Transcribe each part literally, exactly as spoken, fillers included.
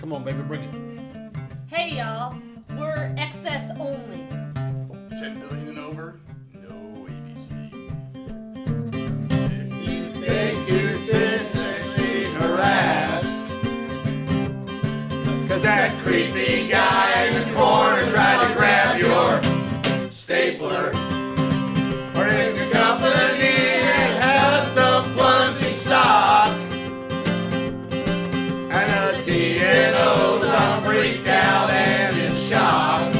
Come on, baby, bring it. Hey, y'all. We're excess only. ten billion and over, no A B C. If you think you're just sexually harassed, cause that creepy guy in the corner tried to grab your stapler, or if your company has some plunging stock, and the D N Os are freaked out and in shock.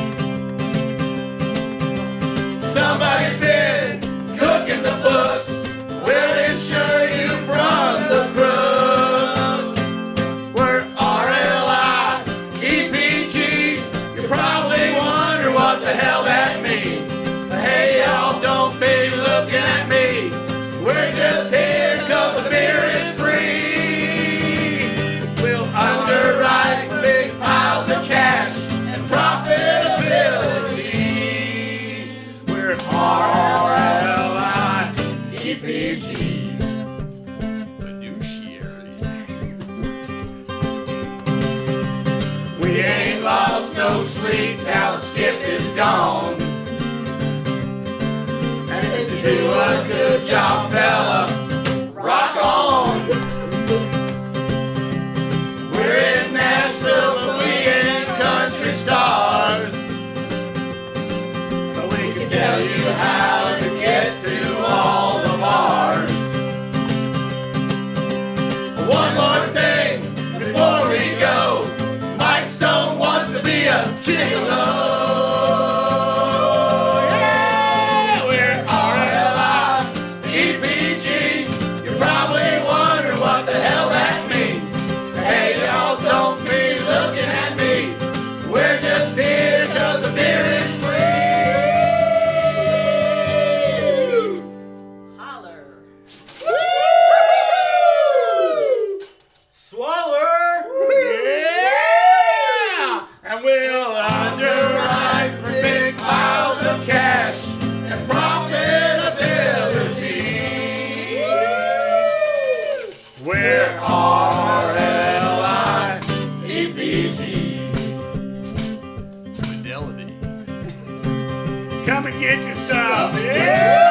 Somebody's been cooking the books, we'll insure you from the crooks. We're R L I E P G, you probably wonder what the hell that means. Hey y'all, don't be looking at me, we're just here cause the beer is free. We'll underwrite big piles of cash and profitability. We're R L I E P G. Fiduciary. We ain't lost no sleep, how the skip is gone. And if you do a good job, fella, rock on. We're in Nashville, but we ain't country stars. But we can tell you how to get to all the bars. One more thing before we go, Mike Stone wants to be a gigolo. Yeah, we're R L I E P G. You probably wonder what the hell that means. Hey y'all, don't be looking at me, we're just here cause the beer is free. Holler. Swaller! Yeah! And we'll underwrite for big piles of cash and profitability. We're R L I E P G. Fidelity. Come and get your stuff. Yeah!